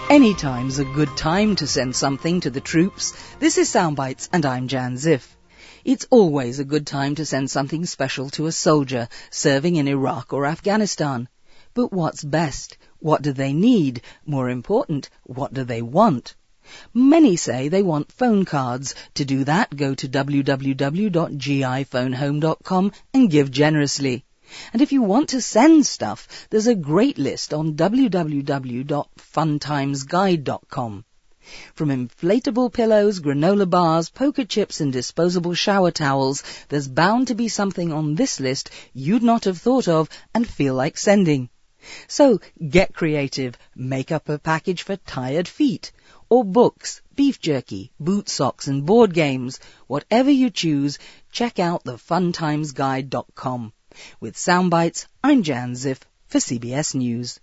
Anytime's a good time to send something to the troops. This is Soundbites and I'm Jan Ziff. It's always a good time to send something special to a soldier serving in Iraq or Afghanistan. But what's best? What do they need? More important, what do they want? Many say they want phone cards. To do that, go to www.giphonehome.com and give generously. And if you want to send stuff, there's a great list on www.funtimesguide.com. From inflatable pillows, granola bars, poker chips and disposable shower towels, there's bound to be something on this list you'd not have thought of and feel like sending. So get creative, make up a package for tired feet, or books, beef jerky, boot socks and board games. Whatever you choose, check out the funtimesguide.com. With Soundbites, I'm Jan Ziff for CBS News.